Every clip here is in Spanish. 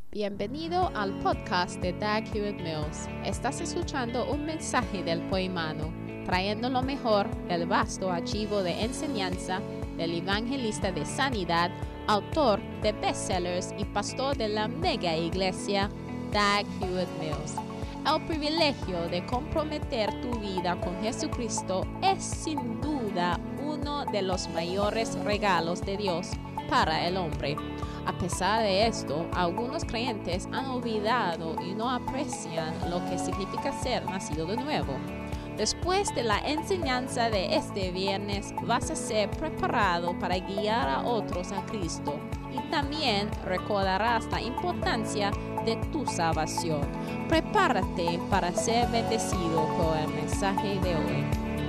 Bienvenido al podcast de Dag Hewitt Mills. Estás escuchando un mensaje del poemano, trayendo lo mejor del vasto archivo de enseñanza del evangelista de sanidad, autor de bestsellers y pastor de la mega iglesia, Dag Hewitt Mills. El privilegio de comprometer tu vida con Jesucristo es sin duda uno de los mayores regalos de Dios para el hombre. A pesar de esto, algunos creyentes han olvidado y no aprecian lo que significa ser nacido de nuevo. Después de la enseñanza de este viernes, vas a ser preparado para guiar a otros a Cristo y también recordarás la importancia de tu salvación. Prepárate para ser bendecido por el mensaje de hoy.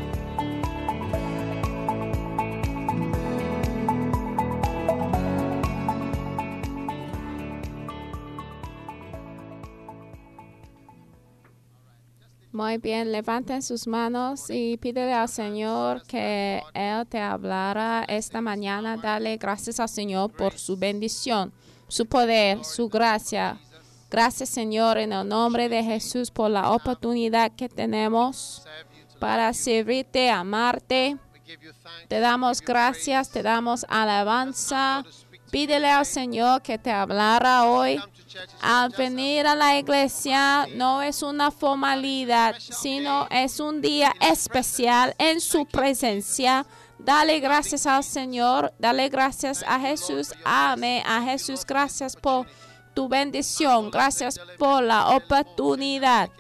Muy bien, levanten sus manos y pídele al Señor que Él te hablara esta mañana. Dale gracias al Señor por su bendición, su poder, su gracia. Gracias, Señor, en el nombre de Jesús por la oportunidad que tenemos para servirte, amarte. Te damos gracias, te damos alabanza. Pídele al Señor que te hablara hoy. Al venir a la iglesia no es una formalidad, sino es un día especial en su presencia. Dale gracias al Señor, dale gracias a Jesús. Ame a Jesús. Gracias por tu bendición, gracias por la oportunidad.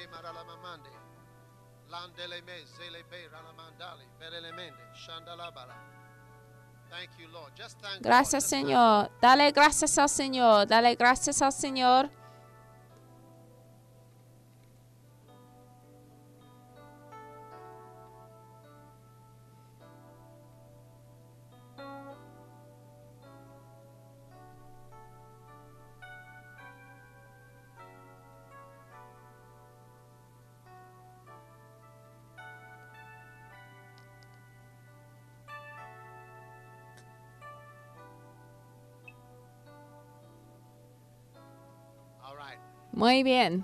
Gracias, Señor. Dale gracias al Señor. Dale gracias al Señor. Muy bien.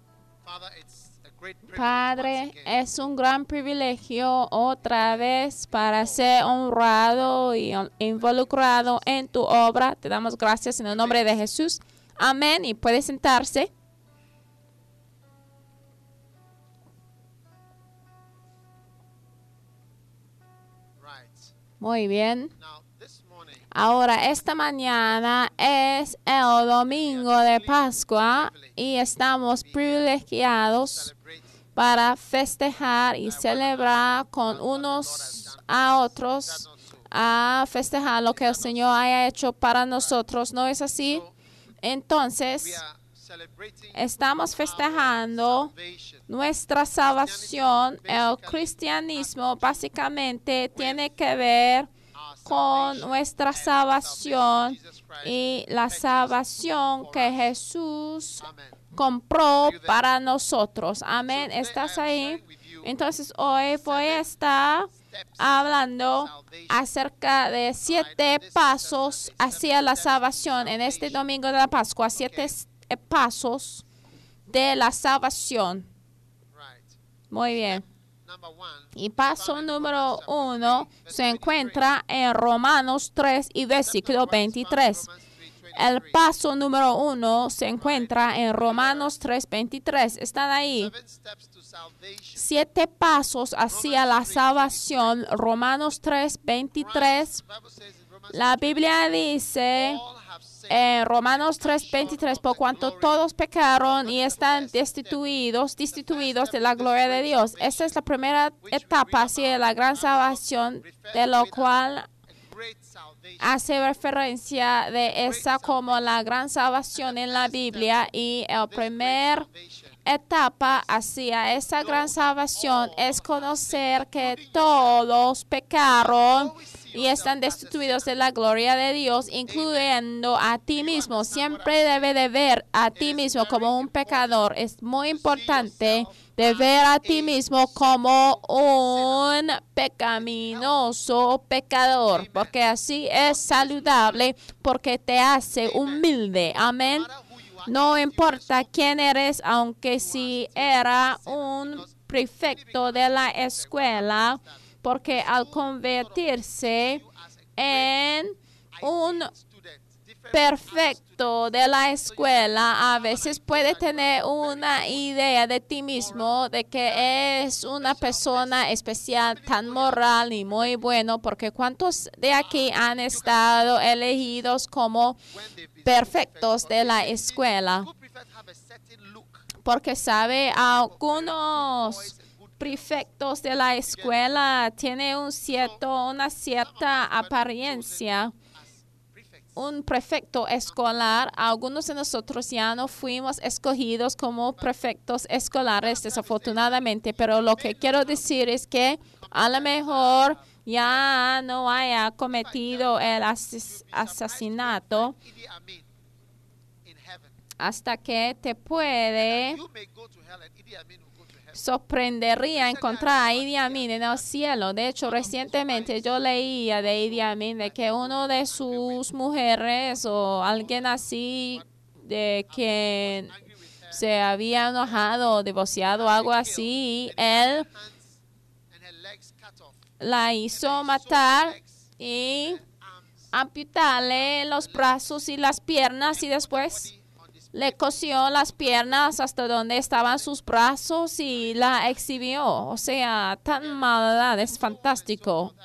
Padre, es un gran privilegio otra vez para ser honrado y involucrado en tu obra. Te damos gracias en el nombre de Jesús. Amén. Y puede sentarse. Muy bien. Ahora, esta mañana es el domingo de Pascua y estamos privilegiados para festejar y celebrar con unos a otros, a festejar lo que el Señor haya hecho para nosotros. ¿No es así? Entonces, estamos festejando nuestra salvación. El cristianismo básicamente tiene que ver con nuestra salvación y la salvación que Jesús compró para nosotros. Amén. ¿Estás ahí? Entonces hoy voy a estar hablando acerca de 7 pasos hacia la salvación en este domingo de la Pascua. 7 pasos de la salvación. Muy bien. Y paso número 1 se encuentra en Romanos 3 y versículo 23. El paso número 1 se encuentra en Romanos 3, 23. Están ahí. 7 pasos hacia la salvación. Romanos 3, 23. La Biblia dice en Romanos 3, 23, por cuanto todos pecaron y están destituidos de la gloria de Dios. Esta es la primera etapa hacia la gran salvación, de lo cual hace referencia de esa como la gran salvación en la Biblia. Y la primera etapa hacia esa gran salvación es conocer que todos pecaron y están destituidos de la gloria de Dios, incluyendo a ti mismo. Siempre debe de ver a ti mismo como un pecador. Es muy importante de ver a ti mismo como un pecaminoso pecador, porque así es saludable, porque te hace humilde. Amén. No importa quién eres, aunque si era un prefecto de la escuela, porque al convertirse en un perfecto de la escuela, a veces puede tener una idea de ti mismo, de que es una persona especial, tan moral y muy bueno, porque ¿cuántos de aquí han estado elegidos como perfectos de la escuela? Porque sabe, algunos prefectos de la escuela tienen una cierta apariencia. Un prefecto escolar, algunos de nosotros ya no fuimos escogidos como prefectos escolares, desafortunadamente, pero lo que quiero decir es que a lo mejor ya no haya cometido el asesinato hasta que te puede sorprendería encontrar a Idi Amin en el cielo. De hecho, recientemente yo leía de Idi Amin de que uno de sus mujeres o alguien así de quien se había enojado o divorciado o algo así, él la hizo matar y amputarle los brazos y las piernas y después le cosió las piernas hasta donde estaban sus brazos y la exhibió. O sea, tan maldad, es fantástico.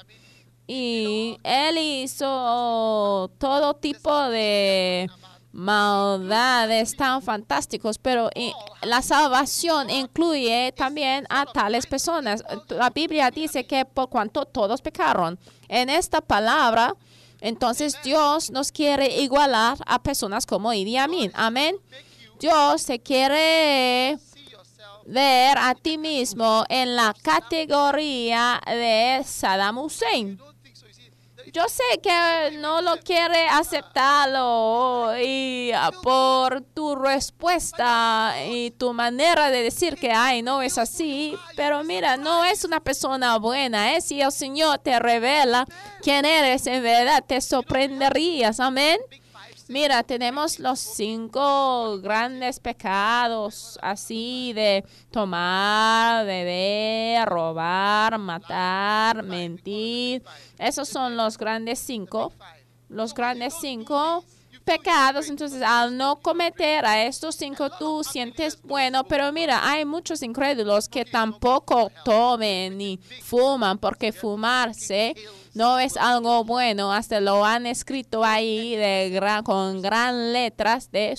Y él hizo todo tipo de maldades tan fantásticos, pero la salvación incluye también a tales personas. La Biblia dice que por cuanto todos pecaron, en esta palabra, entonces Dios nos quiere igualar a personas como Idi Amin. Amén. Dios se quiere ver a ti mismo en la categoría de Saddam Hussein. Yo sé que no lo quiere aceptarlo y por tu respuesta y tu manera de decir que no es así, pero mira, no es una persona buena, si el Señor te revela quién eres en verdad, te sorprenderías, amén. Mira, tenemos los 5 grandes pecados, así de tomar, beber, robar, matar, mentir. Esos son los grandes 5. Los grandes 5 pecados. Entonces, al no cometer a estos 5, tú sientes bueno. Pero mira, hay muchos incrédulos que tampoco tomen ni fuman, porque fumarse no es algo bueno, hasta lo han escrito ahí con gran letras de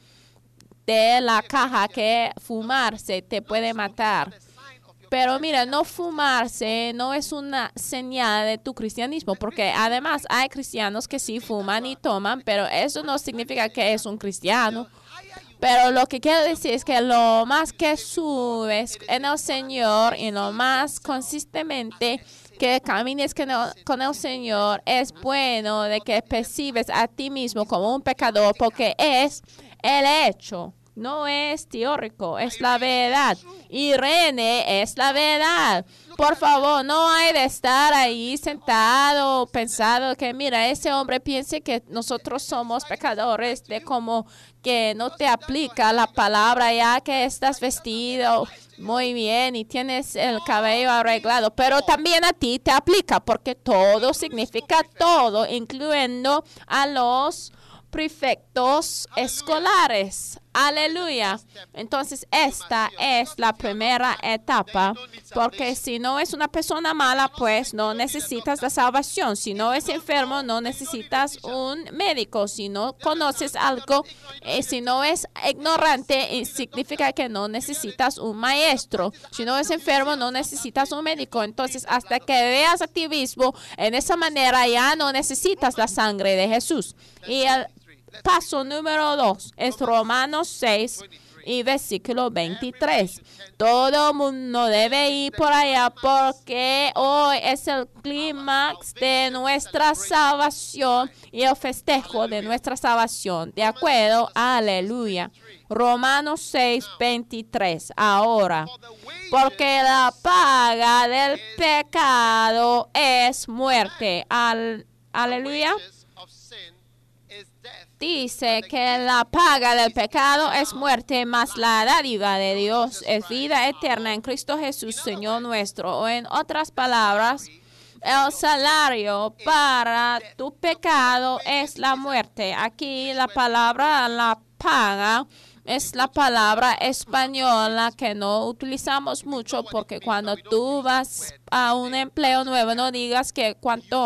la caja, que fumarse te puede matar. Pero mira, no fumarse no es una señal de tu cristianismo, porque además hay cristianos que sí fuman y toman, pero eso no significa que es un cristiano. Pero lo que quiero decir es que lo más que subes en el Señor y lo más consistentemente que camines con el Señor, es bueno de que percibes a ti mismo como un pecador, porque es el hecho, no es teórico, es la verdad. Irene, es la verdad. Por favor, no hay de estar ahí sentado pensando que mira, ese hombre piense que nosotros somos pecadores, de como que no te aplica la palabra ya que estás vestido muy bien y tienes el cabello arreglado, pero también a ti te aplica, porque todo significa todo, incluyendo a los prefectos escolares. Aleluya. Entonces, esta es la primera etapa, porque si no es una persona mala, pues no necesitas la salvación. Si no es enfermo, no necesitas un médico. Si no conoces algo, si no es ignorante, significa que no necesitas un maestro. Si no es enfermo, no necesitas un médico. Entonces, hasta que veas a ti mismo en esa manera, ya no necesitas la sangre de Jesús. Y el paso número 2 es Romanos 6 y versículo 23. Todo el mundo debe ir por allá, porque hoy es el clímax de nuestra salvación y el festejo de nuestra salvación. ¿De acuerdo? Aleluya. Romanos 6, 23. Ahora, porque la paga del pecado es muerte. Aleluya. dice que la paga del pecado es muerte, mas la dádiva de Dios es vida eterna en Cristo Jesús, Señor nuestro. O en otras palabras, el salario para tu pecado es la muerte. Aquí la palabra la paga es la palabra española que no utilizamos mucho, porque cuando tú vas a un empleo nuevo no digas que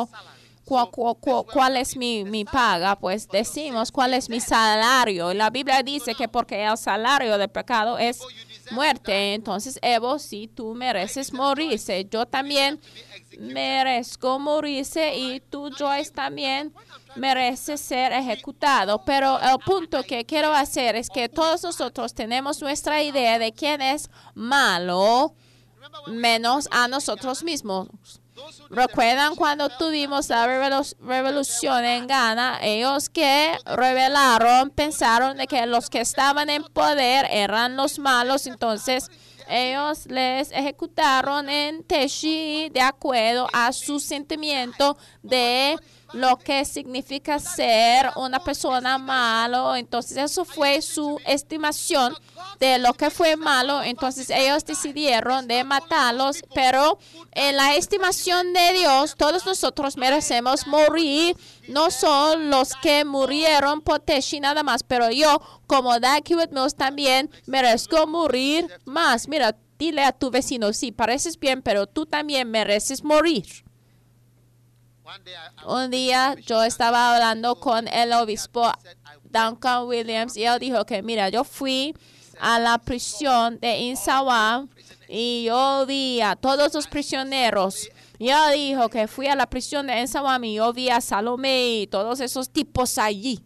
cuál es mi paga, pues decimos cuál es mi salario. La Biblia dice que porque el salario del pecado es muerte. Entonces, Evo, si tú mereces morirse, yo también merezco morirse, y tú, Joyce, también mereces ser ejecutado. Pero el punto que quiero hacer es que todos nosotros tenemos nuestra idea de quién es malo, menos a nosotros mismos. ¿Recuerdan cuando tuvimos la revolución en Ghana? Ellos que rebelaron pensaron de que los que estaban en poder eran los malos, entonces ellos les ejecutaron en Teshi de acuerdo a su sentimiento de lo que significa ser una persona malo. Entonces eso fue su estimación de lo que fue malo. Entonces ellos decidieron de matarlos, pero en la estimación de Dios todos nosotros merecemos morir. No son los que murieron por Teshi nada más, pero yo como Dag Hewlett-Mills también merezco morir más. Mira, dile a tu vecino, sí, pareces bien, pero tú también mereces morir. Un día yo estaba hablando con el obispo Duncan Williams y él dijo que, mira, yo fui a la prisión de Insawa y yo vi a todos los prisioneros. Y él dijo que fui a la prisión de Insawa y yo vi a Salomé y todos esos tipos allí.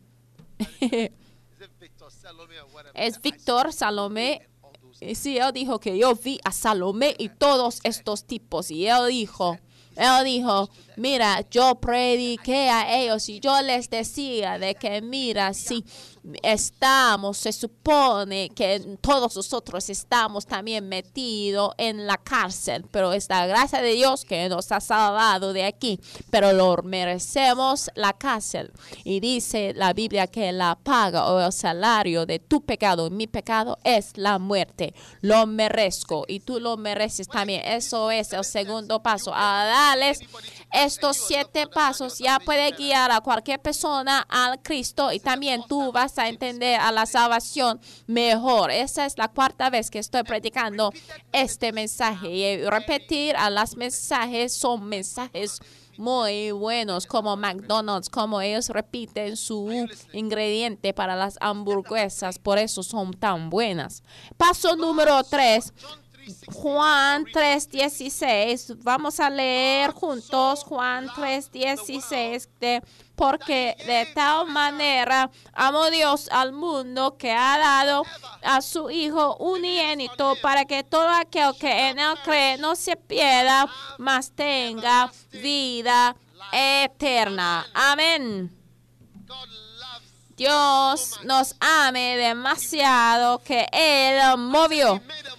Es Víctor, Salomé. Sí, él dijo que yo vi a Salomé y todos estos tipos. Y él dijo, mira, yo prediqué a ellos y yo les decía de que, mira, si se supone que todos nosotros estamos también metidos en la cárcel, pero es la gracia de Dios que nos ha salvado de aquí, pero lo merecemos la cárcel. Y dice la Biblia que la paga o el salario de tu pecado, mi pecado, es la muerte. Lo merezco y tú lo mereces también. Eso es el segundo paso. A darles estos 7 pasos ya puede guiar a cualquier persona al Cristo, y también tú vas a entender a la salvación mejor. Esa es la 4ª vez que estoy predicando este mensaje, y repetir a los mensajes son mensajes muy buenos, como McDonald's, como ellos repiten su ingrediente para las hamburguesas, por eso son tan buenas. Paso número 3. Juan 3:16, vamos a leer juntos Juan 3:16, porque de tal manera amó Dios al mundo que ha dado a su Hijo unigénito, para que todo aquel que en él cree no se pierda, mas tenga vida eterna. Amén. Dios nos ame demasiado que Él movió.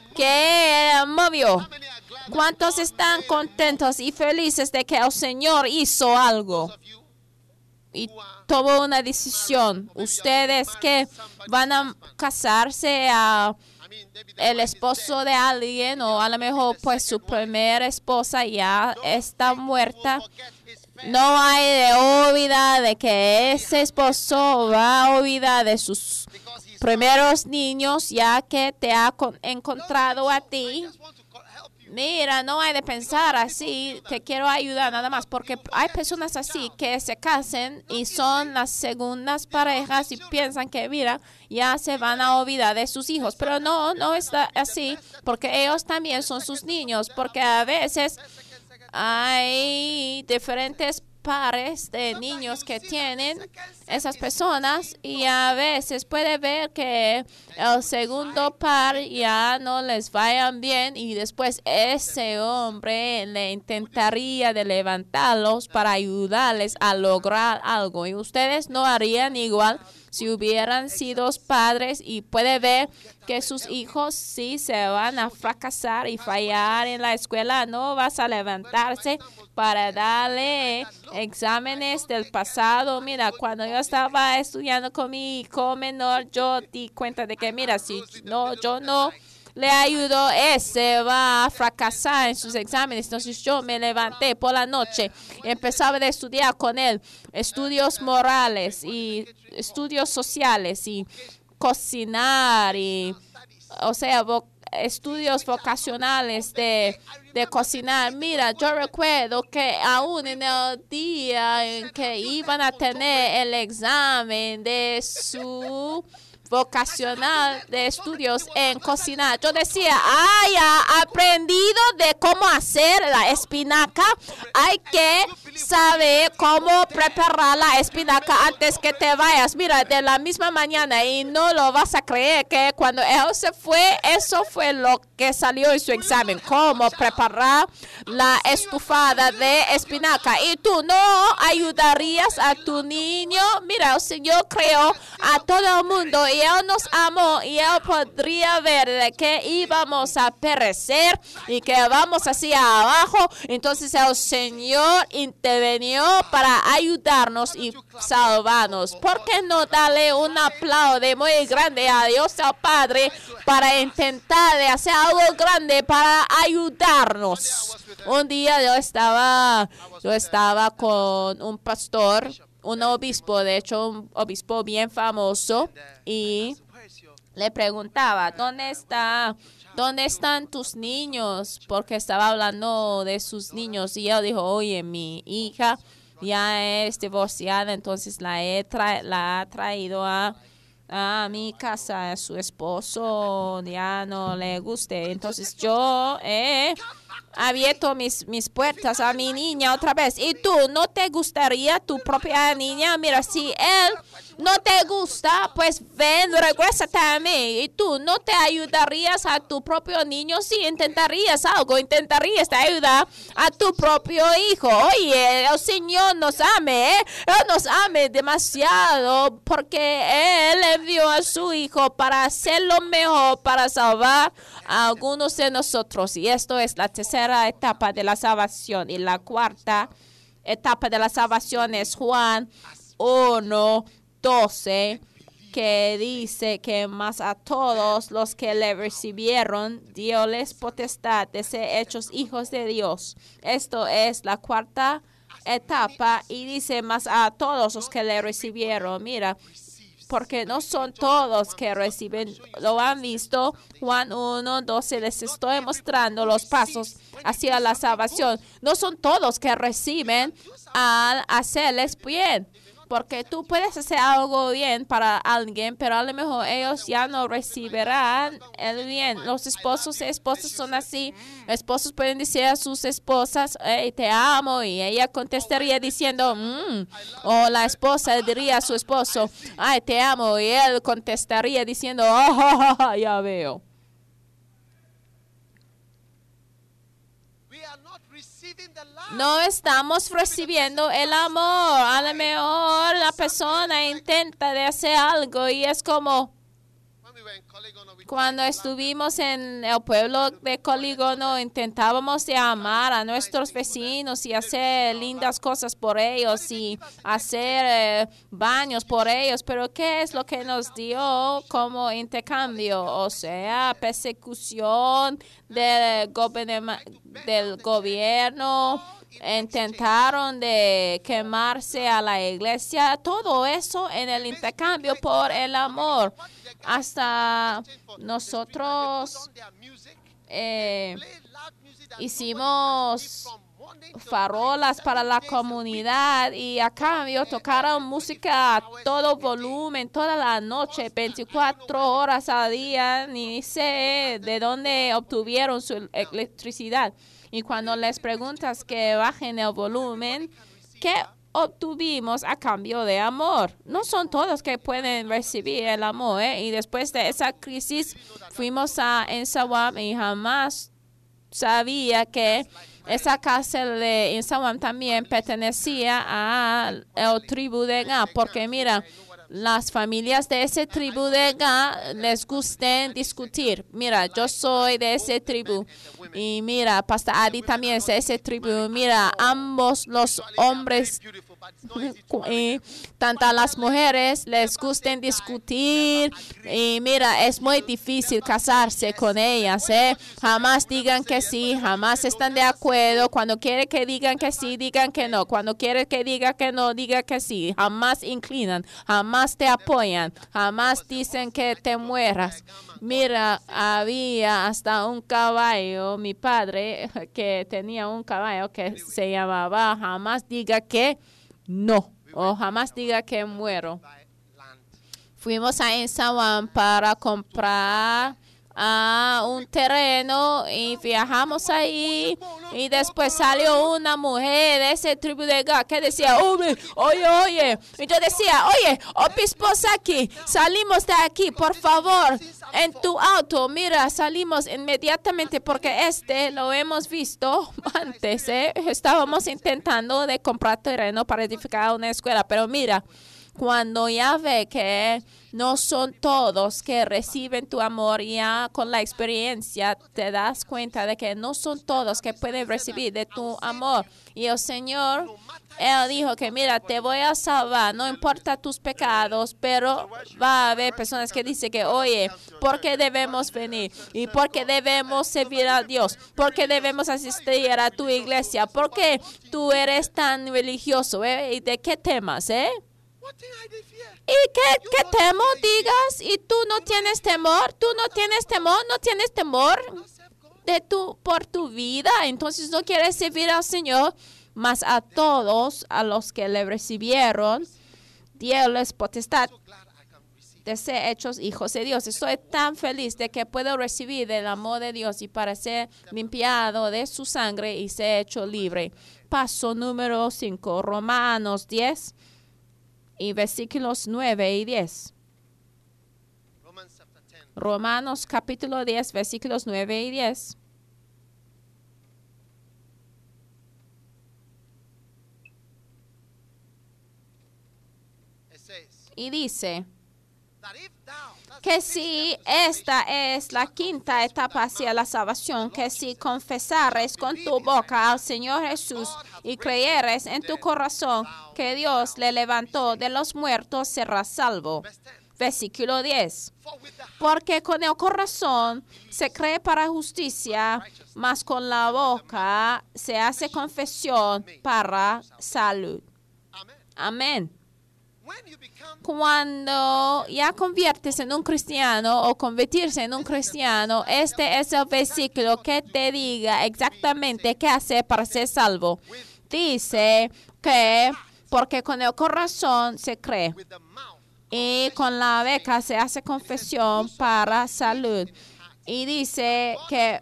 ¿Cuántos están contentos y felices de que el Señor hizo algo y tomó una decisión? Ustedes que van a casarse a el esposo de alguien, o a lo mejor pues su primera esposa ya está muerta, no hay de olvidar de que ese esposo va a olvidar de sus primeros niños, ya que te ha encontrado a ti. Mira, no hay de pensar así, te quiero ayudar nada más, porque hay personas así que se casan y son las segundas parejas y piensan que, mira, ya se van a olvidar de sus hijos, pero no está así, porque ellos también son sus niños, porque a veces hay diferentes pares de niños que tienen esas personas, y a veces puede ver que el segundo par ya no les vayan bien, y después ese hombre le intentaría de levantarlos para ayudarles a lograr algo, y ustedes no harían igual si hubieran sido padres y puede ver que sus hijos sí se van a fracasar y fallar en la escuela, no vas a levantarse para darle exámenes del pasado. Mira, cuando yo estaba estudiando con mi hijo menor, yo di cuenta de que, mira, si no, yo no le ayudo, ese va a fracasar en sus exámenes. Entonces yo me levanté por la noche y empezaba a estudiar con él estudios morales y estudios sociales y cocinar y, o sea, estudios vocacionales de cocinar. Mira, yo recuerdo que aún en el día en que iban a tener el examen de su vocacional de estudios en cocinar, yo decía, ha aprendido de cómo hacer la espinaca. Hay que saber cómo preparar la espinaca antes que te vayas. Mira, de la misma mañana, y no lo vas a creer que cuando él se fue, eso fue lo que salió en su examen, cómo preparar la estufada de espinaca. Y tú no ayudarías a tu niño. Mira, si yo creo a todo el mundo y él nos amó y él podría ver de que íbamos a perecer y que vamos hacia abajo. Entonces el Señor intervenió para ayudarnos y salvarnos. ¿Por qué no darle un aplauso muy grande a Dios al Padre para intentar de hacer algo grande para ayudarnos? Un día yo estaba con un pastor, un obispo, de hecho un obispo bien famoso, y le preguntaba, ¿dónde están tus niños? Porque estaba hablando de sus niños y él dijo, oye, mi hija ya es divorciada, entonces la ha traído a mi casa. A su esposo ya no le guste. Entonces yo he abierto mis puertas a mi niña otra vez. ¿Y tú no te gustaría tu propia niña? Mira, si él no te gusta, pues ven, regrésate a mí. ¿Y tú no te ayudarías a tu propio niño? Sí, intentarías algo, intentarías ayudar a tu propio hijo. Oye, el Señor nos ame, Él nos ame demasiado porque Él envió a su hijo para hacer lo mejor, para salvar a algunos de nosotros. Y esto es la tercera etapa de la salvación. Y la cuarta etapa de la salvación es Juan 1:12, que dice que más a todos los que le recibieron, dióles potestad de ser hechos hijos de Dios. Esto es la cuarta etapa y dice más a todos los que le recibieron. Mira, porque no son todos que reciben. Lo han visto. Juan 1:12, les estoy mostrando los pasos hacia la salvación. No son todos que reciben al hacerles bien. Porque tú puedes hacer algo bien para alguien, pero a lo mejor ellos ya no recibirán el bien. Los esposos y esposas son así. Esposos pueden decir a sus esposas, hey, te amo, y ella contestaría diciendo, o la esposa diría a su esposo, ay, te amo, y él contestaría diciendo, oh, ya veo. No estamos recibiendo el amor. A lo mejor la persona intenta de hacer algo y es como cuando estuvimos en el pueblo de Colígono, intentábamos de amar a nuestros vecinos y hacer lindas cosas por ellos y hacer baños por ellos. Pero ¿qué es lo que nos dio como intercambio? O sea, persecución del gobierno. Intentaron de quemarse a la iglesia, todo eso en el intercambio por el amor. Hasta nosotros hicimos farolas para la comunidad y a cambio tocaron música a todo volumen toda la noche, 24 horas al día. Ni sé de dónde obtuvieron su electricidad. Y cuando les preguntas que bajen el volumen, ¿qué obtuvimos a cambio de amor? No son todos que pueden recibir el amor, Y después de esa crisis fuimos a Ensawam y jamás sabía que esa cárcel de Ensawam también pertenecía a la tribu de Ga, porque mira, las familias de esa tribu de Gad les gusten discutir. Mira, yo soy de esa tribu. Y mira, Pastor Adi también es de esa tribu. Mira, ambos los hombres y tanto a las mujeres les gusten discutir. Y mira, es muy difícil casarse con ellas. Jamás digan que sí, jamás están de acuerdo. Cuando quiere que digan que sí, digan que no. Cuando quiere que diga que no, diga que sí. Jamás inclinan, jamás te apoyan, jamás dicen que te mueras. Mira, había hasta un caballo, mi padre, que tenía un caballo que se llamaba jamás diga que no, o jamás diga que muero. Fuimos a San Juan para comprar un terreno y viajamos ahí, y después salió una mujer de esa tribu de Gad que decía, oye, y yo decía, oye, obispo aquí, salimos de aquí, por favor, en tu auto. Mira, salimos inmediatamente porque lo hemos visto antes. Estábamos intentando de comprar terreno para edificar una escuela, pero mira, cuando ya ve que no son todos que reciben tu amor, ya con la experiencia te das cuenta de que no son todos que pueden recibir de tu amor. Y el Señor, Él dijo que mira, te voy a salvar, no importa tus pecados, pero va a haber personas que dicen que, oye, ¿por qué debemos venir? ¿Y por qué debemos servir a Dios? ¿Por qué debemos asistir a tu iglesia? ¿Por qué tú eres tan religioso? ¿Y de qué temas, ¿Y qué temo digas? ¿Y tú no tienes temor? ¿Tú no tienes temor? ¿No tienes temor por tu vida? Entonces no quieres servir al Señor. Mas a todos, a los que le recibieron, diosles potestad de ser hechos hijos de Dios. Estoy tan feliz de que puedo recibir el amor de Dios y para ser limpiado de su sangre y ser hecho libre. Paso número 5, Romanos 10. Y versículos 9 y 10. Romanos capítulo 10, versículos 9 y 10. Y dice que si esta es la quinta etapa hacia la salvación, que si confesares con tu boca al Señor Jesús y creyeres en tu corazón que Dios le levantó de los muertos, serás salvo. Versículo 10. Porque con el corazón se cree para justicia, mas con la boca se hace confesión para salud. Amén. Cuando ya conviertes en un cristiano o convertirse en un cristiano, este es el versículo que te diga exactamente qué hacer para ser salvo. Dice que porque con el corazón se cree y con la boca se hace confesión para salud. Y dice que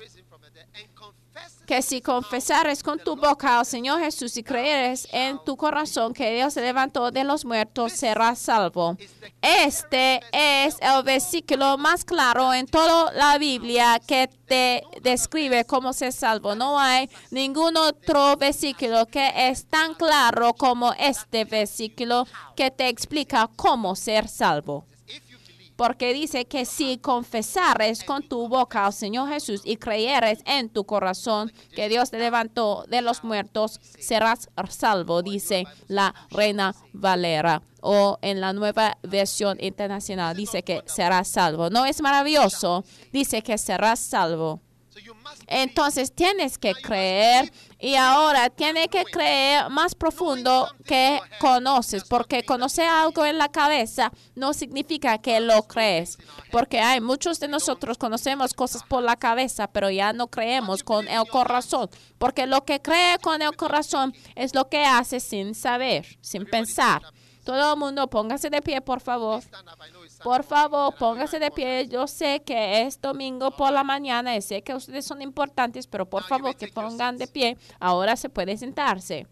si confesares con tu boca al Señor Jesús y creeres en tu corazón que Dios se levantó de los muertos, serás salvo. Este es el versículo más claro en toda la Biblia que te describe cómo ser salvo. No hay ningún otro versículo que es tan claro como este versículo que te explica cómo ser salvo. Porque dice que si confesares con tu boca al Señor Jesús y creyeres en tu corazón que Dios te levantó de los muertos, serás salvo, dice la Reina Valera. O en la Nueva Versión Internacional dice que serás salvo. ¿No es maravilloso? Dice que serás salvo. Entonces tienes que creer, y ahora tienes que creer más profundo que conoces, porque conocer algo en la cabeza no significa que lo crees, porque hay muchos de nosotros conocemos cosas por la cabeza, pero ya no creemos con el corazón, porque lo que cree con el corazón es lo que hace sin saber, sin pensar. Todo el mundo, póngase de pie, por favor. Por favor, póngase de pie. Yo sé que es domingo por la mañana y sé que ustedes son importantes, pero por favor que pongan de pie. Ahora se puede sentarse.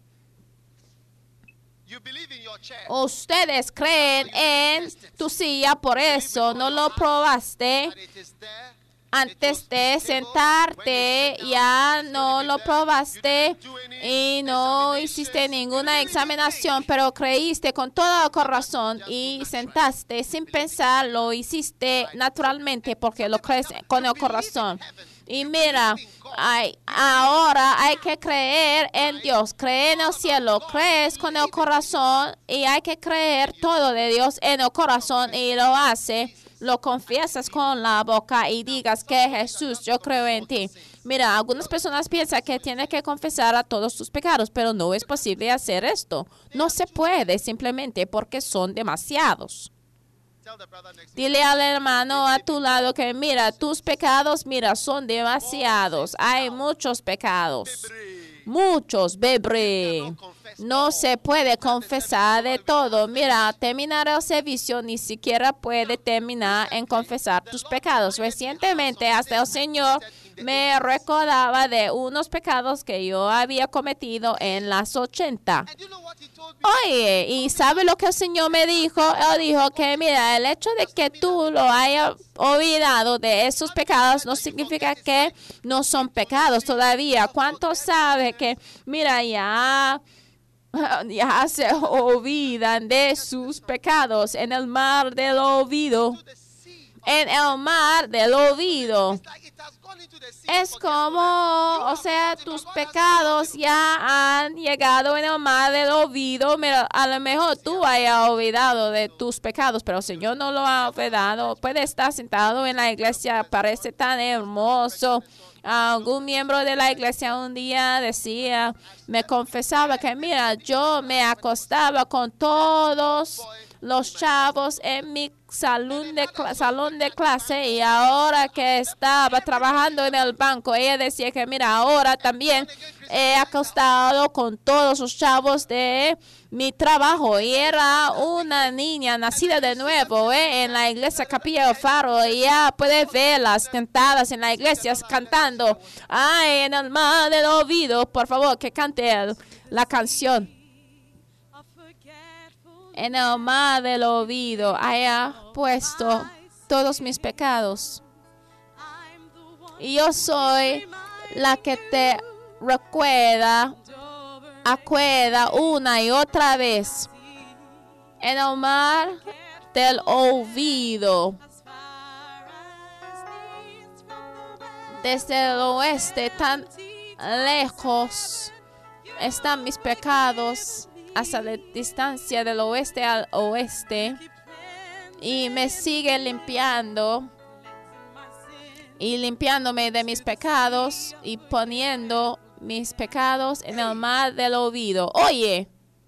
Ustedes creen en tu silla, por eso no lo probaste. antes de sentarte ya no lo probaste y no hiciste ninguna examinación, pero creíste con todo el corazón y sentaste sin pensar, lo hiciste naturalmente porque lo crees con el corazón. Y mira, ahora hay que creer en Dios, creer en el cielo, crees con el corazón y hay que creer todo de Dios en el corazón y lo hace. Lo confiesas con la boca y digas que Jesús, yo creo en ti. Mira, algunas personas piensan que tienes que confesar a todos tus pecados, pero no es posible hacer esto. No se puede simplemente porque son demasiados. Dile al hermano a tu lado que mira, tus pecados, mira, son demasiados. Hay muchos pecados. Muchos, bebé. No se puede confesar de todo. Mira, terminar el servicio ni siquiera puede terminar en confesar tus pecados. Recientemente, hasta el Señor me recordaba de unos pecados que yo había cometido en las 80. Oye, ¿y sabe lo que el Señor me dijo? Él dijo que, mira, el hecho de que tú lo hayas olvidado de esos pecados no significa que no son pecados todavía. ¿Cuántos sabe que, mira, ya se olvidan de sus pecados en el mar del olvido? En el mar del olvido. Es como, o sea, tus pecados ya han llegado en el mar del olvido. Mira, a lo mejor tú hayas olvidado de tus pecados, pero el Señor no lo ha olvidado. Puede estar sentado en la iglesia, parece tan hermoso. Algún miembro de la iglesia un día decía, me confesaba que, mira, yo me acostaba con todos los chavos en mi salón de clase y ahora que estaba trabajando en el banco, ella decía que mira, ahora también he acostado con todos los chavos de mi trabajo y era una niña nacida de nuevo en la iglesia Capilla del Faro y ya puedes verlas sentadas en la iglesia cantando, ay, en el mar del olvido, por favor, que cante la canción. En el mar del olvido haya puesto todos mis pecados. Y yo soy la que te acuerda una y otra vez. En el mar del olvido. Desde el oeste, tan lejos, están mis pecados. Hasta la distancia del oeste al oeste y me sigue limpiando y limpiándome de mis pecados y poniendo mis pecados en el mar del olvido. Oye,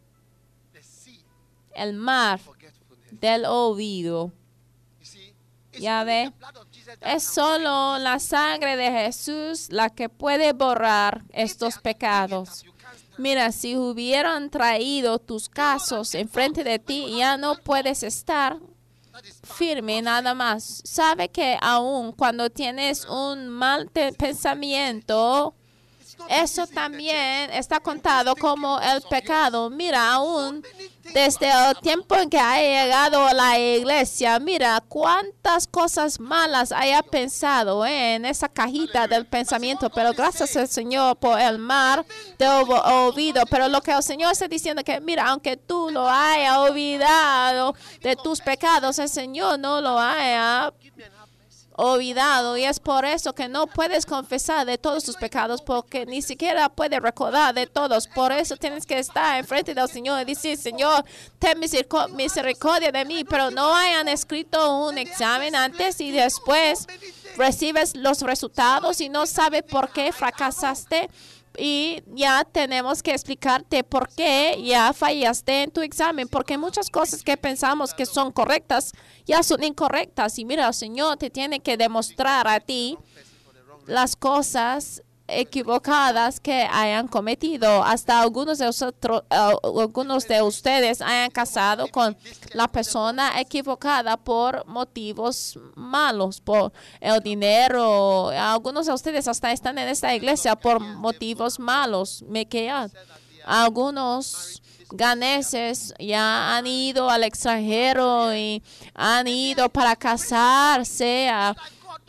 el mar del olvido. Ya ve, es solo la sangre de Jesús la que puede borrar estos pecados. Mira, si hubieran traído tus casos enfrente de ti, ya no puedes estar firme nada más. Sabe que aún cuando tienes un mal pensamiento, eso también está contado como el pecado. Mira, aún desde el tiempo en que ha llegado a la iglesia, mira cuántas cosas malas haya pensado en esa cajita del pensamiento. Pero gracias al Señor por el mar de olvido. Pero lo que el Señor está diciendo es que, mira, aunque tú lo hayas olvidado de tus pecados, el Señor no lo haya olvidado y es por eso que no puedes confesar de todos tus pecados porque ni siquiera puedes recordar de todos. Por eso tienes que estar enfrente del Señor y decir, Señor, ten misericordia de mí, pero no hayan escrito un examen antes y después recibes los resultados y no sabes por qué fracasaste. Y ya tenemos que explicarte por qué ya fallaste en tu examen, porque muchas cosas que pensamos que son correctas ya son incorrectas. Y mira, el Señor te tiene que demostrar a ti las cosas equivocadas que hayan cometido. Hasta algunos de ustedes hayan casado con la persona equivocada por motivos malos, por el dinero. Algunos de ustedes hasta están en esta iglesia por motivos malos. Algunos ganeses ya han ido al extranjero y han ido para casarse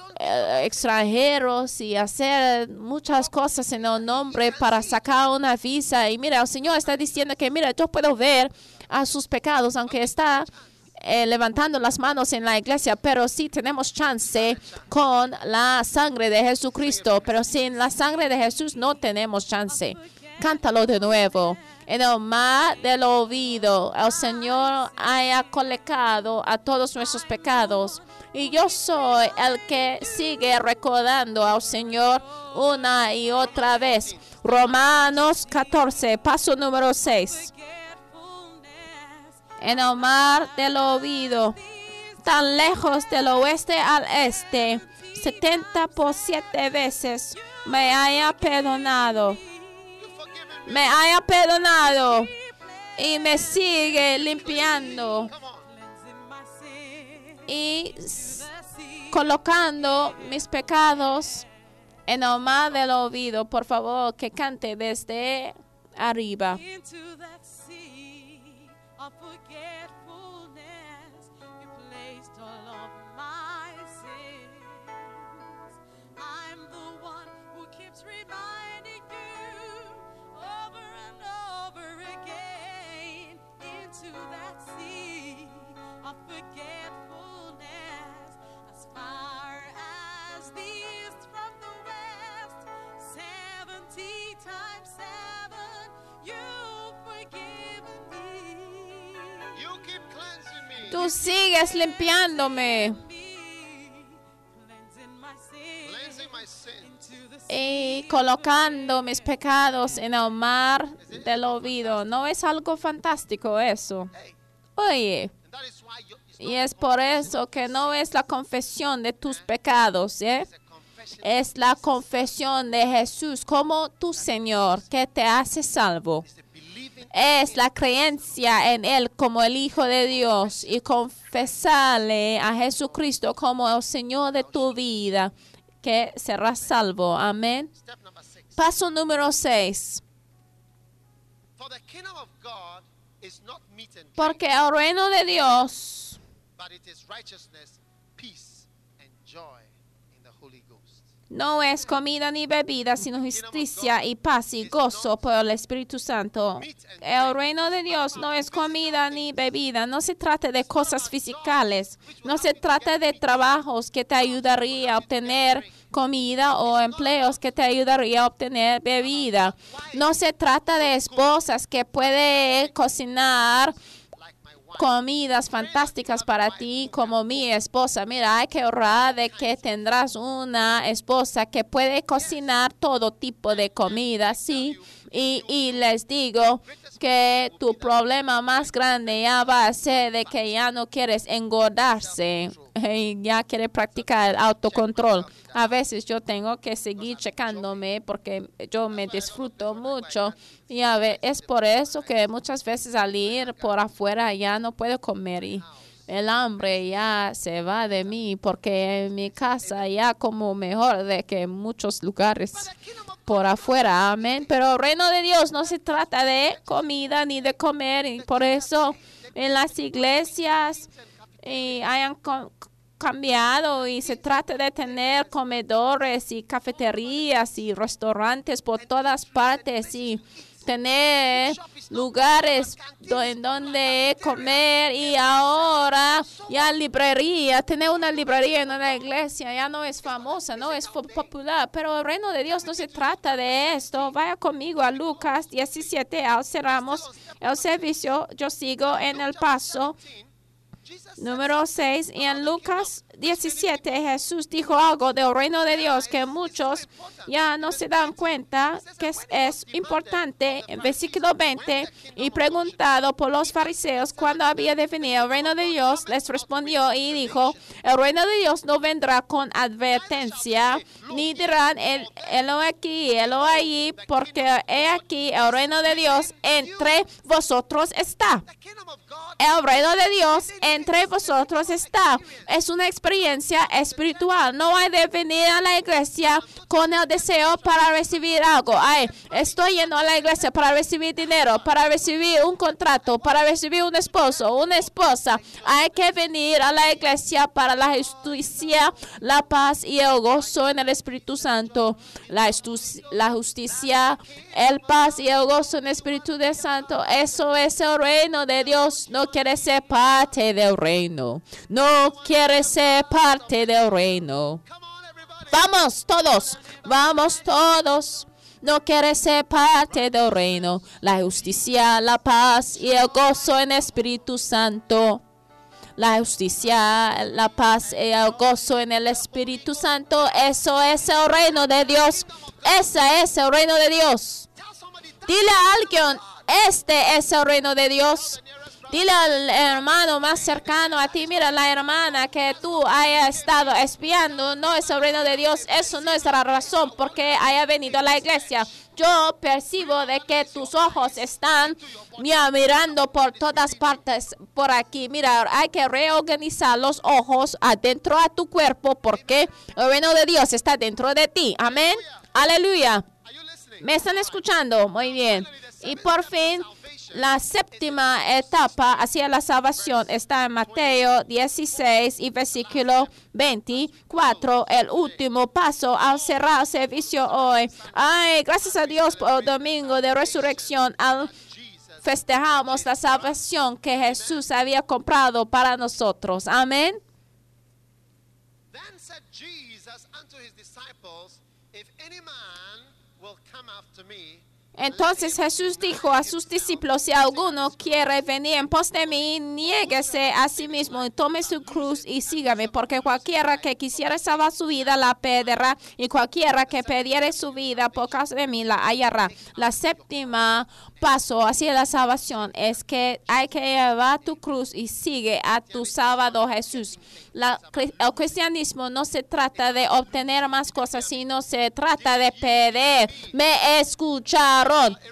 extranjeros y hacer muchas cosas en el nombre para sacar una visa. Y mira, el Señor está diciendo que, mira, yo puedo ver a sus pecados, aunque está levantando las manos en la iglesia, pero sí tenemos chance con la sangre de Jesucristo, pero sin la sangre de Jesús no tenemos chance. Cántalo de nuevo. En el mar del olvido, el Señor haya colocado a todos nuestros pecados. Y yo soy el que sigue recordando al Señor una y otra vez. Romanos 14, paso número 6. En el mar del olvido, tan lejos del oeste al este, 70 por 7 veces me haya perdonado. Me haya perdonado y me sigue limpiando y colocando mis pecados en el mar del olvido. Por favor, que cante desde arriba. Tú sigues limpiándome y colocando mis pecados en el mar del olvido. ¿No es algo fantástico eso? Oye, y es por eso que no es la confesión de tus pecados, ¿eh? Es la confesión de Jesús como tu Señor que te hace salvo. Es la creencia en Él como el Hijo de Dios y confesarle a Jesucristo como el Señor de tu vida, que serás salvo. Amén. Paso número 6. Porque el reino de Dios no es comida ni bebida, sino justicia y paz y gozo por el Espíritu Santo. El reino de Dios no es comida ni bebida. No se trata de cosas físicas. No se trata de trabajos que te ayudaría a obtener comida o empleos que te ayudaría a obtener bebida. No se trata de esposas que pueden cocinar comidas fantásticas para ti como mi esposa. Mira, hay que ahorrar de que tendrás una esposa que puede cocinar todo tipo de comida, sí. Y les digo que tu problema más grande ya va a ser de que ya no quieres engordarse y ya quieres practicar el autocontrol. A veces yo tengo que seguir checándome porque yo me disfruto mucho y es por eso que muchas veces al ir por afuera ya no puedo comer y el hambre ya se va de mí porque en mi casa ya como mejor de que en muchos lugares por afuera. Amén. Pero el reino de Dios no se trata de comida ni de comer y por eso en las iglesias hayan cambiado y se trata de tener comedores y cafeterías y restaurantes por todas partes y tener lugares en donde comer y ahora ya tener una librería en una iglesia ya no es famosa, no es popular, pero el reino de Dios no se trata de esto. Vaya conmigo a Lucas 17, cerramos el servicio, yo sigo en el paso número 6 y en Lucas 17 Jesús dijo algo del reino de Dios que muchos ya no se dan cuenta que es importante. En versículo 20, y preguntado por los fariseos cuándo había de venir el reino de Dios, les respondió y dijo: el reino de Dios no vendrá con advertencia, ni dirán helo aquí, helo allí, porque he aquí el reino de Dios entre vosotros está. El reino de Dios entre vosotros está. Es una expresión experiencia espiritual. No hay de venir a la iglesia con el deseo para recibir algo. Ay, estoy yendo a la iglesia para recibir dinero, para recibir un contrato, para recibir un esposo, una esposa. Hay que venir a la iglesia para la justicia, la paz y el gozo en el Espíritu Santo. La justicia, el paz y el gozo en el Espíritu Santo. Eso es el reino de Dios. No quiere ser parte del reino. No quiere ser parte del reino. Vamos todos. Vamos todos. No quiere ser parte del reino. La justicia, la paz y el gozo en el Espíritu Santo. La justicia, la paz y el gozo en el Espíritu Santo. Eso es el reino de Dios. Ese es el reino de Dios. Dile a alguien, este es el reino de Dios. Dile al hermano más cercano a ti, mira, la hermana que tú hayas estado espiando no es el reino de Dios. Eso no es la razón por qué haya venido a la iglesia. Yo percibo de que tus ojos están mirando por todas partes por aquí. Mira, hay que reorganizar los ojos adentro a tu cuerpo porque el reino de Dios está dentro de ti. Amén. Aleluya. ¿Me están escuchando? Muy bien. Y por fin, la séptima etapa hacia la salvación está en Mateo 16 y versículo 24. El último paso al cerrar el servicio hoy. Ay, gracias a Dios por el domingo de resurrección. Festejamos la salvación que Jesús había comprado para nosotros. Amén. Then said Jesus unto his disciples, if any man will come after me, entonces Jesús dijo a sus discípulos, si alguno quiere venir en pos de mí, niéguese a sí mismo y tome su cruz y sígame, porque cualquiera que quisiera salvar su vida la perderá, y cualquiera que perdiere su vida por causa de mí la hallará. La séptima paso hacia la salvación es que hay que llevar tu cruz y sigue a tu Salvador Jesús. El cristianismo no se trata de obtener más cosas, sino se trata de pedir. ¿Me escucharon?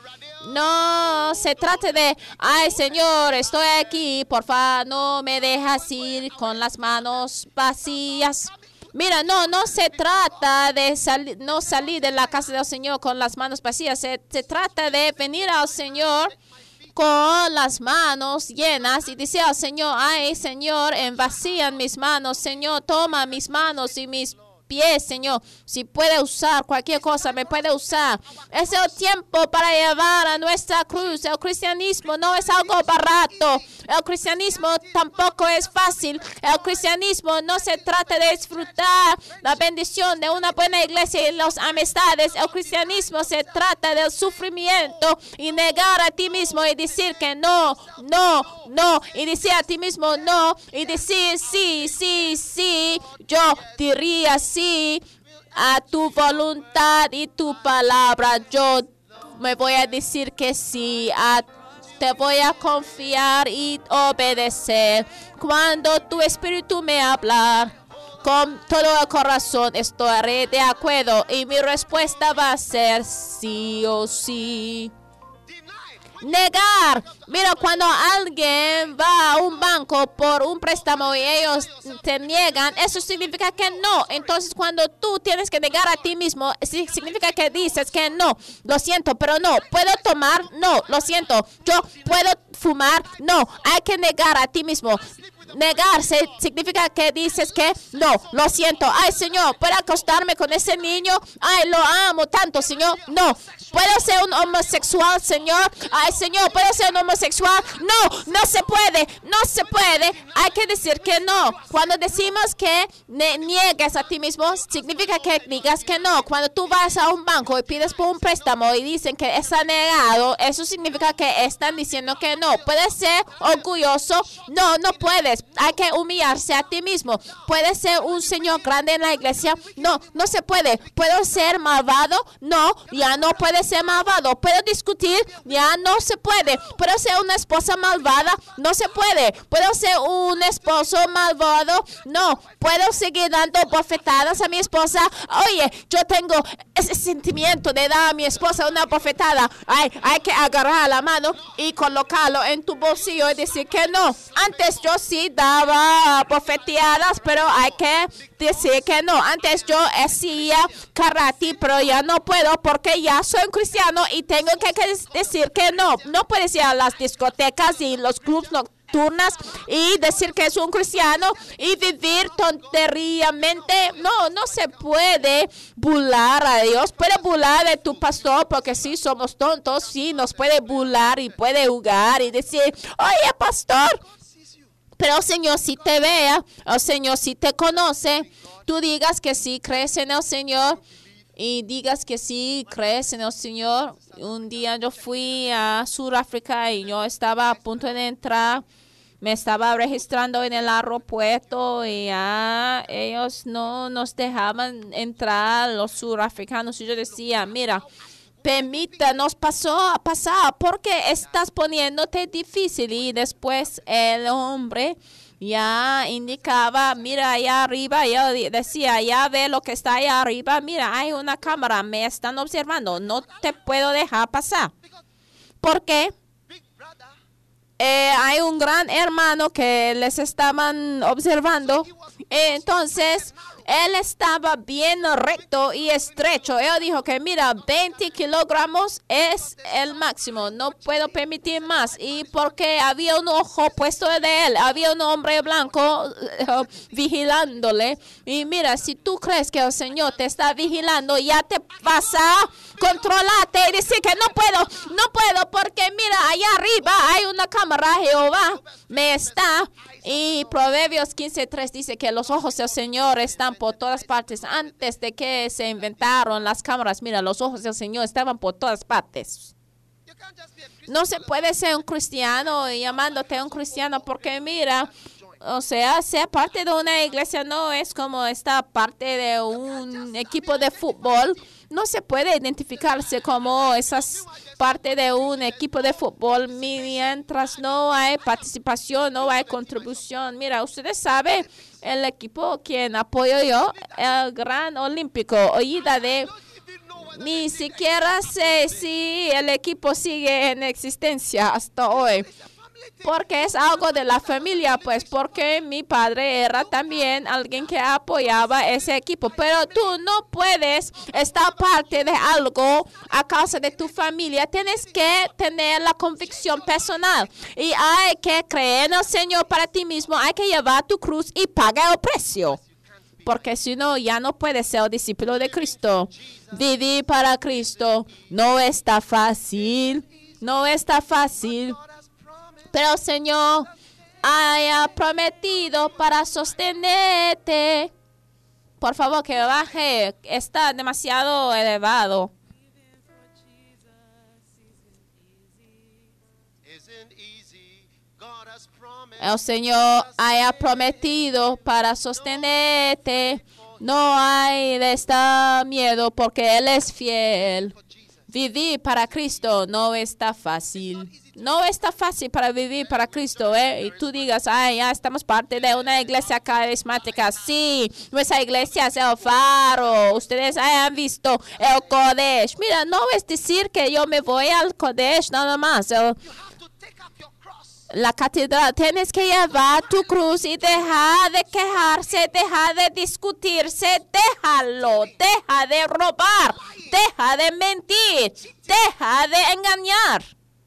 No se trata de, ay Señor, estoy aquí, por favor, no me dejas ir con las manos vacías. Mira, no se trata de salir de la casa del Señor con las manos vacías. Se trata de venir al Señor con las manos llenas y decir al Señor, ay Señor, envacían mis manos, Señor, toma mis manos y mis pies, Señor. Si puede usar cualquier cosa, me puede usar. Es el tiempo para llevar a nuestra cruz. El cristianismo no es algo barato. El cristianismo tampoco es fácil. El cristianismo no se trata de disfrutar la bendición de una buena iglesia y las amistades. El cristianismo se trata del sufrimiento y negar a ti mismo y decir que no, y decir a ti mismo no, y decir sí, yo diría sí a tu voluntad y tu palabra. Yo me voy a decir que sí, te voy a confiar y obedecer. Cuando tu espíritu me habla, con todo el corazón estaré de acuerdo y mi respuesta va a ser sí o sí. Negar. Mira, cuando alguien va a un banco por un préstamo y ellos te niegan, eso significa que no. Entonces, cuando tú tienes que negar a ti mismo, significa que dices que no. Lo siento, pero no. ¿Puedo tomar? No. Lo siento. ¿Yo puedo fumar? No. Hay que negar a ti mismo. Negarse significa que dices que no, lo siento. Ay, Señor, ¿puedo acostarme con ese niño? Ay, lo amo tanto, Señor. No. ¿Puedo ser un homosexual, Señor? Ay, Señor, ¿puedo ser un homosexual? No se puede. Hay que decir que no. Cuando decimos que niegues a ti mismo, significa que digas que no. Cuando tú vas a un banco y pides por un préstamo y dicen que está negado, eso significa que están diciendo que no. ¿Puedes ser orgulloso? No puedes. Hay que humillarse a ti mismo. ¿Puedes ser un señor grande en la iglesia? No se puede. ¿Puedo ser malvado? No, ya no puede ser malvado. ¿Puedo discutir? Ya no se puede. ¿Puedo ser una esposa malvada? No se puede. ¿Puedo ser un esposo malvado? No. ¿Puedo seguir dando bofetadas a mi esposa? Oye, yo tengo ese sentimiento de dar a mi esposa una bofetada. Hay que agarrar la mano y colocarlo en tu bolsillo y decir que no. Antes yo sí daba profetizadas, pero hay que decir que no. Antes yo hacía karate, pero ya no puedo porque ya soy un cristiano y tengo que decir que no. No puedes ir a las discotecas y los clubes nocturnas y decir que es un cristiano y vivir tonteriamente. No se puede burlar a Dios. Puede burlar de tu pastor porque sí somos tontos, sí nos puede burlar y puede jugar y decir, oye pastor, pero el Señor sí te vea, el Señor sí te conoce. Tú digas que sí crees en el Señor y digas que sí crees en el Señor. Un día yo fui a Sudáfrica y yo estaba a punto de entrar. Me estaba registrando en el aeropuerto y ya ellos no nos dejaban entrar, los surafricanos. Y yo decía, mira, permítanos pasar porque estás poniéndote difícil. Y después el hombre ya indicaba, mira allá arriba. Yo decía, ya ve lo que está allá arriba. Mira, hay una cámara, me están observando. No te puedo dejar pasar. ¿Por qué? Hay un gran hermano que les estaban observando. Entonces, él estaba bien recto y estrecho. Él dijo que, mira, 20 kilogramos es el máximo. No puedo permitir más. Y porque había un ojo puesto de él. Había un hombre blanco vigilándole. Y mira, si tú crees que el Señor te está vigilando, ya te vas a controlarte y decir que no puedo, porque mira, allá arriba hay una cámara, Jehová me está. Y Proverbios 15:3 dice que los ojos del Señor están por todas partes. Antes de que se inventaron las cámaras, mira, los ojos del Señor estaban por todas partes. No se puede ser un cristiano y llamándote un cristiano porque mira, o sea, ser parte de una iglesia no es como estar parte de un equipo de fútbol. No se puede identificarse como esas parte de un equipo de fútbol mientras no hay participación, no hay contribución. Mira, ustedes saben, el equipo quien apoyo yo, el Gran Olímpico, oída de, ni siquiera sé si el equipo sigue en existencia hasta hoy. Porque es algo de la familia, pues porque mi padre era también alguien que apoyaba ese equipo. Pero tú no puedes estar parte de algo a causa de tu familia. Tienes que tener la convicción personal. Y hay que creer en el Señor para ti mismo. Hay que llevar tu cruz y pagar el precio. Porque si no, ya no puedes ser discípulo de Cristo. Vivir para Cristo no está fácil. No está fácil. Pero el Señor haya prometido para sostenerte. Por favor, que baje. Está demasiado elevado. El Señor haya prometido para sostenerte. No hay de estar miedo porque Él es fiel. Vivir para Cristo no está fácil. No está fácil para vivir para Cristo, ¿eh? Y tú digas, ay, ya estamos parte de una iglesia carismática. Sí, nuestra iglesia es el Faro. Ustedes hayan visto el Kodesh. Mira, no es decir que yo me voy al Kodesh nada más. La catedral, tienes que llevar tu cruz y dejar de quejarse, dejar de discutirse, déjalo, deja de robar, deja de mentir, deja de engañar.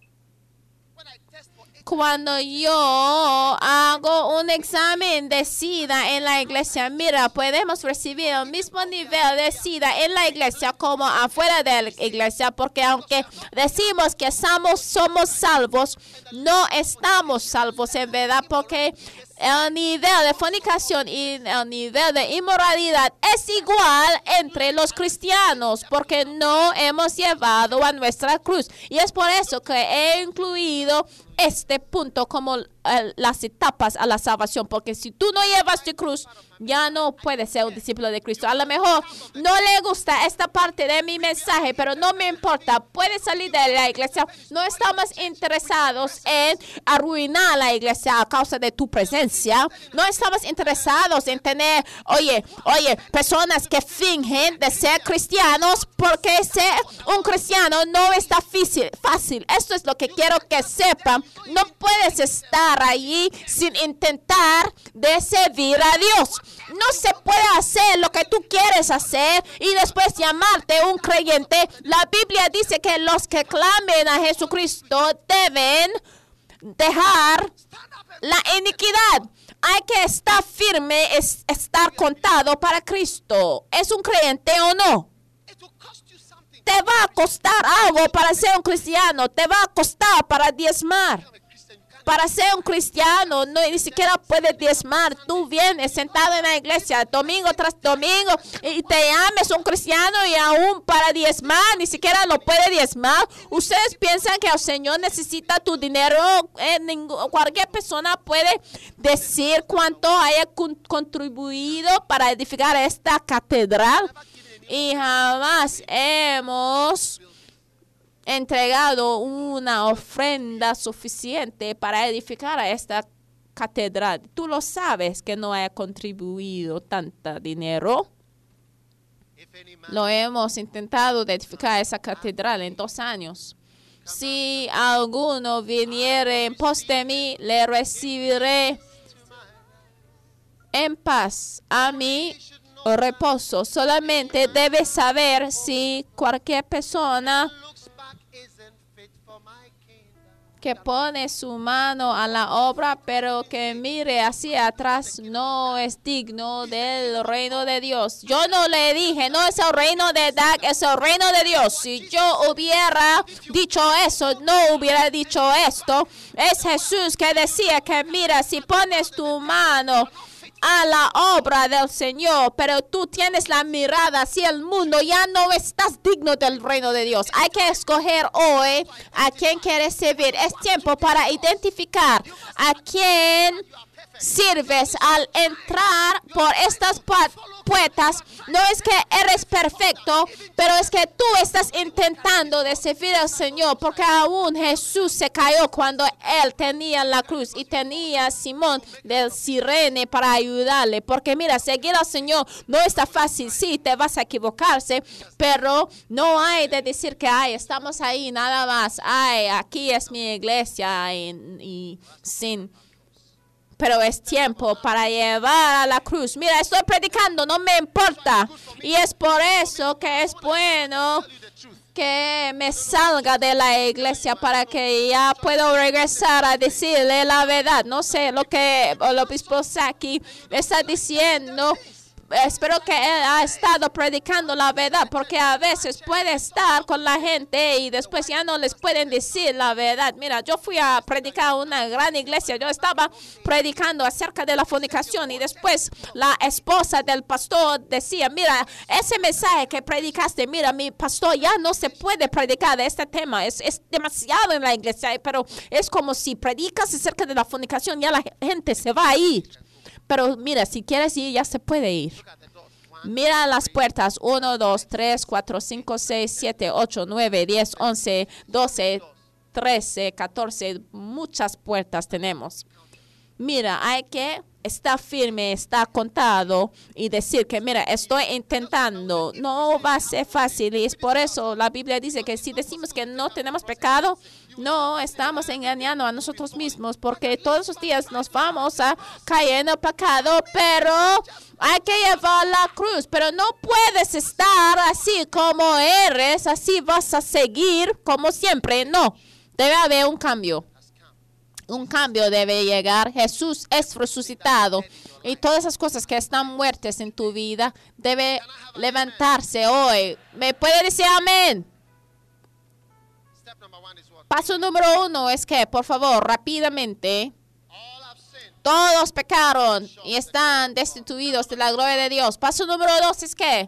Cuando yo hago un examen de SIDA en la iglesia, mira, podemos recibir el mismo nivel de SIDA en la iglesia como afuera de la iglesia, porque aunque decimos que somos salvos, no estamos salvos en verdad, porque el nivel de fornicación y el nivel de inmoralidad es igual entre los cristianos, porque no hemos llevado a nuestra cruz. Y es por eso que he incluido este punto como las etapas a la salvación, porque si tú no llevas tu cruz, ya no puedes ser un discípulo de Cristo. A lo mejor no le gusta esta parte de mi mensaje, pero no me importa. Puedes salir de la iglesia. No estamos interesados en arruinar la iglesia a causa de tu presencia. No estamos interesados en tener, oye, personas que fingen de ser cristianos, porque ser un cristiano no está fácil. Esto es lo que quiero que sepan. No puedes estar allí sin intentar de servir a Dios. No se puede hacer lo que tú quieres hacer y después llamarte un creyente. La Biblia dice que los que clamen a Jesucristo deben dejar la iniquidad. Hay que estar firme, estar contado para Cristo. ¿Es un creyente o no? Te va a costar algo para ser un cristiano. Te va a costar para diezmar. Para ser un cristiano, no, ni siquiera puedes diezmar. Tú vienes sentado en la iglesia domingo tras domingo y te llames un cristiano y aún para diezmar, ni siquiera lo puede diezmar. Ustedes piensan que el Señor necesita tu dinero. Cualquier persona puede decir cuánto haya contribuido para edificar esta catedral. Y jamás hemos entregado una ofrenda suficiente para edificar a esta catedral. Tú lo sabes que no haya contribuido tanto dinero. Lo hemos intentado de edificar esa catedral en 2 años. Si alguno viniere en pos de mí, le recibiré en paz. A mí reposo. Solamente debes saber si cualquier persona que pone su mano a la obra, pero que mire hacia atrás, no es digno del reino de Dios. Yo no le dije, no es el reino de Dag, es el reino de Dios. Si yo hubiera dicho eso, no hubiera dicho esto. Es Jesús que decía que mira, si pones tu mano a la obra del Señor, pero tú tienes la mirada hacia el mundo, ya no estás digno del reino de Dios. Hay que escoger hoy a quién quieres servir. Es tiempo para identificar a quién sirves al entrar por estas puertas. No es que eres perfecto, pero es que tú estás intentando de servir al Señor, porque aún Jesús se cayó cuando él tenía la cruz y tenía a Simón del Sirene para ayudarle, porque mira, seguir al Señor no está fácil. Sí, te vas a equivocarse, pero no hay de decir que estamos ahí nada más, aquí es mi iglesia y sin. Pero es tiempo para llevar a la cruz. Mira, estoy predicando, no me importa. Y es por eso que es bueno que me salga de la iglesia para que ya puedo regresar a decirle la verdad. No sé lo que el obispo Saki está diciendo. Espero que él ha estado predicando la verdad, porque a veces puede estar con la gente y después ya no les pueden decir la verdad. Mira, yo fui a predicar a una gran iglesia. Yo estaba predicando acerca de la fornicación y después la esposa del pastor decía, mira, ese mensaje que predicaste, mira, mi pastor ya no se puede predicar de este tema. Es demasiado en la iglesia, pero es como si predicas acerca de la fornicación, ya la gente se va a ir. Pero mira, si quieres ir, ya se puede ir. Mira las puertas. 1, 2, 3, 4, 5, 6, 7, 8, 9, 10, 11, 12, 13, 14. Muchas puertas tenemos. Mira, hay que estar firme, estar contado y decir que, mira, estoy intentando. No va a ser fácil y es por eso la Biblia dice que si decimos que no tenemos pecado, no estamos engañando a nosotros mismos, porque todos los días nos vamos a caer en el pecado, pero hay que llevar la cruz. Pero no puedes estar así como eres, así vas a seguir como siempre. No, debe haber un cambio. Un cambio debe llegar. Jesús es resucitado y todas esas cosas que están muertas en tu vida debe levantarse hoy. ¿Me puede decir amén? Paso número 1 es que, por favor, rápidamente, todos pecaron y están destituidos de la gloria de Dios. Paso número 2 es que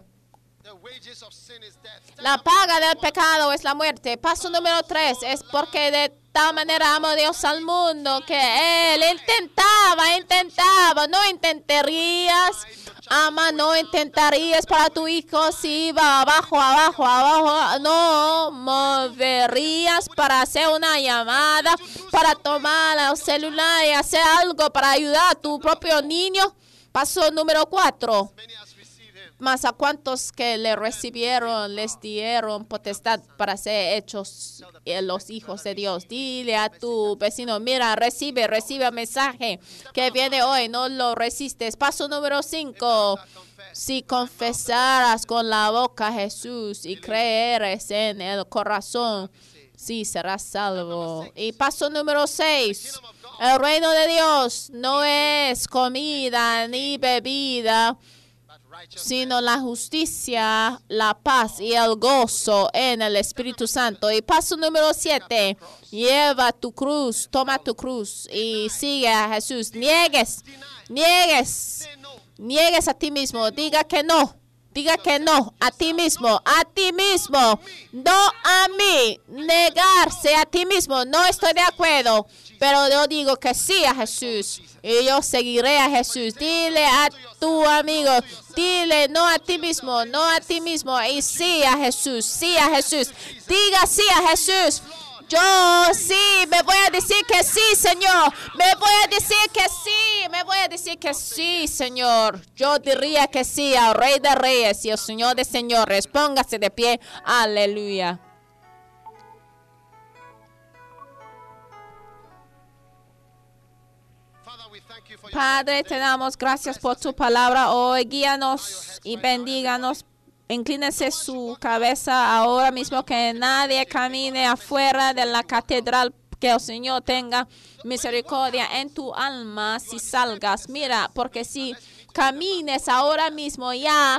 la paga del pecado es la muerte. Paso número 3 es porque de tal manera amó Dios al mundo que Él intentaba, no intentarías, no intentarías para tu hijo si iba abajo, no moverías para hacer una llamada, para tomar el celular y hacer algo para ayudar a tu propio niño. Paso número 4. Mas a cuantos que le recibieron, les dieron potestad para ser hechos los hijos de Dios. Dile a tu vecino, mira, recibe el mensaje que viene hoy, no lo resistes. Paso número 5. Si confesaras con la boca a Jesús y creeres en el corazón, sí serás salvo. Y paso número 6. El reino de Dios no es comida ni bebida, sino la justicia, la paz y el gozo en el Espíritu Santo. Y paso número 7, lleva tu cruz, toma tu cruz y sigue a Jesús. Niegues a ti mismo, diga que no a ti mismo, no a mí, negarse a ti mismo, no estoy de acuerdo, pero yo digo que sí a Jesús y yo seguiré a Jesús. Dile a tu amigo, dile no a ti mismo y sí a Jesús, diga sí a Jesús. Yo sí, me voy a decir que sí, Señor. Me voy a decir que sí, Señor. Yo diría que sí al Rey de Reyes y al Señor de Señores. Póngase de pie. Aleluya. Padre, te damos gracias por tu palabra hoy. Guíanos y bendíganos. Inclínese su cabeza ahora mismo, que nadie camine afuera de la catedral. Que el Señor tenga misericordia en tu alma si salgas. Mira, porque si camines ahora mismo ya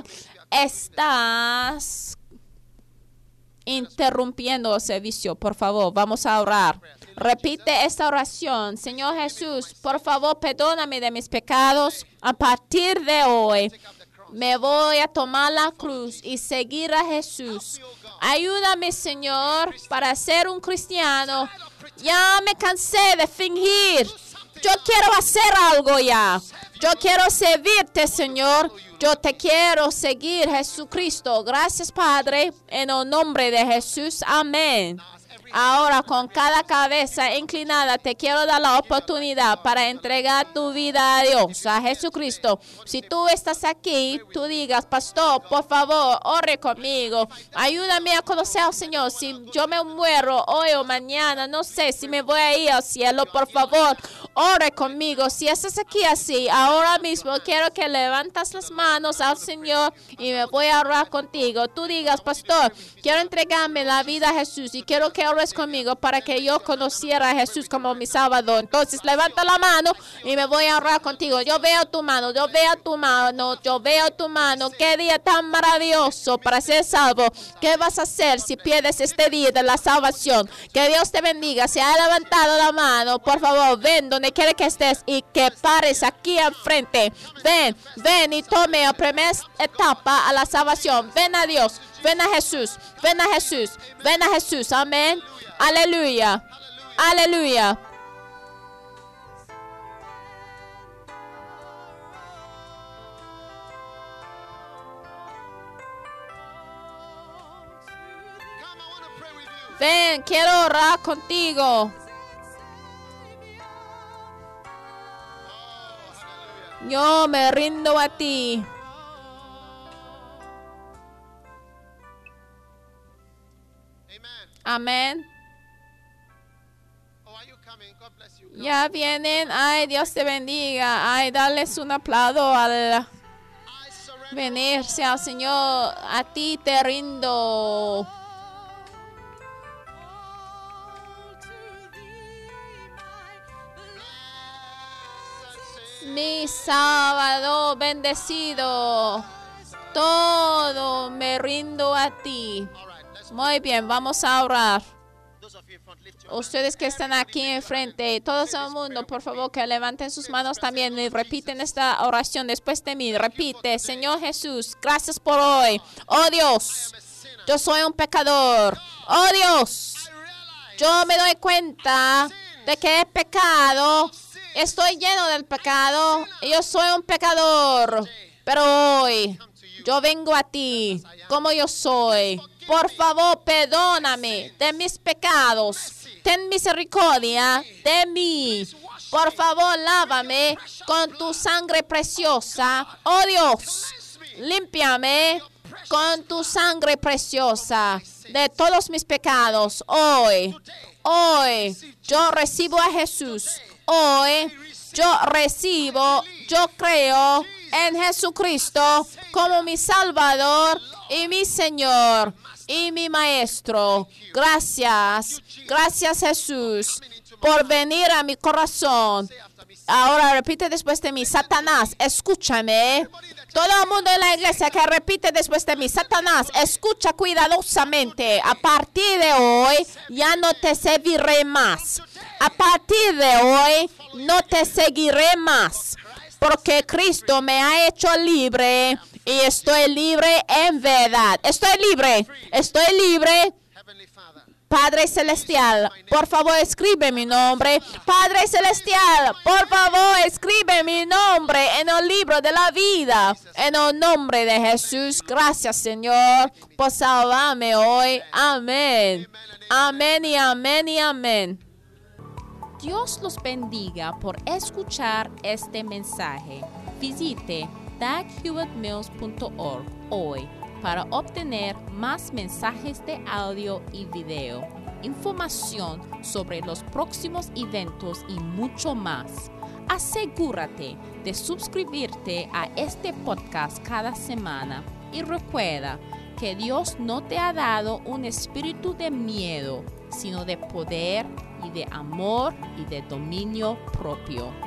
estás interrumpiendo el servicio. Por favor, vamos a orar. Repite esta oración. Señor Jesús, por favor, perdóname de mis pecados. A partir de hoy me voy a tomar la cruz y seguir a Jesús. Ayúdame, Señor, para ser un cristiano. Ya me cansé de fingir. Yo quiero hacer algo ya. Yo quiero servirte, Señor. Yo te quiero seguir, Jesucristo. Gracias, Padre, en el nombre de Jesús. Amén. Ahora, con cada cabeza inclinada, te quiero dar la oportunidad para entregar tu vida a Dios, a Jesucristo. Si tú estás aquí, tú digas, pastor, por favor, ore conmigo. Ayúdame a conocer al Señor. Si yo me muero hoy o mañana, no sé si me voy a ir al cielo, por favor, ore conmigo. Si estás aquí así, ahora mismo quiero que levantas las manos al Señor y me voy a orar contigo. Tú digas, pastor, quiero entregarme la vida a Jesús y quiero que ores conmigo para que yo conociera a Jesús como mi Salvador. Entonces levanta la mano y me voy a orar contigo. Yo veo tu mano. Qué día tan maravilloso para ser salvo. ¿Qué vas a hacer si pierdes este día de la salvación? Que Dios te bendiga. Si ha levantado la mano, por favor, ven donde quiera que estés y que pares aquí enfrente. Ven y tome la primera etapa a la salvación. Ven a Dios. Ven a Jesús. Amén. Aleluya. Ven, quiero orar contigo. Yo me rindo a ti. Amén. Ya vienen. Ay, Dios te bendiga. Ay, darles un aplauso al venirse al Señor. A ti te rindo. Mi Salvador bendecido. Todo me rindo a ti. Muy bien, vamos a orar. Ustedes que están aquí enfrente, todo el mundo, por favor, que levanten sus manos también y repiten esta oración después de mí. Repite, Señor Jesús, gracias por hoy. Oh Dios, yo soy un pecador. Oh Dios, yo me doy cuenta de que he pecado. Estoy lleno del pecado y yo soy un pecador. Pero hoy yo vengo a ti como yo soy. Por favor, perdóname de mis pecados. Ten misericordia de mí. Por favor, lávame con tu sangre preciosa. Oh Dios, límpiame con tu sangre preciosa de todos mis pecados. Hoy yo recibo a Jesús. Hoy yo creo en Jesucristo como mi Salvador y mi Señor y mi Maestro. Gracias Jesús por venir a mi corazón. Ahora repite después de mí: Satanás, escúchame. Todo el mundo en la iglesia que repite después de mí: Satanás, escucha cuidadosamente. A partir de hoy ya no te serviré más. A partir de hoy no te seguiré más. Porque Cristo me ha hecho libre y estoy libre en verdad. Estoy libre. Padre Celestial, por favor, escribe mi nombre. Padre Celestial, por favor, escribe mi nombre en el libro de la vida. En el nombre de Jesús, gracias, Señor, por salvarme hoy. Amén. Amén y amén y amén. Dios los bendiga por escuchar este mensaje. Visite daghewittmills.org hoy para obtener más mensajes de audio y video, información sobre los próximos eventos y mucho más. Asegúrate de suscribirte a este podcast cada semana y recuerda que Dios no te ha dado un espíritu de miedo, sino de poder y de amor y de dominio propio.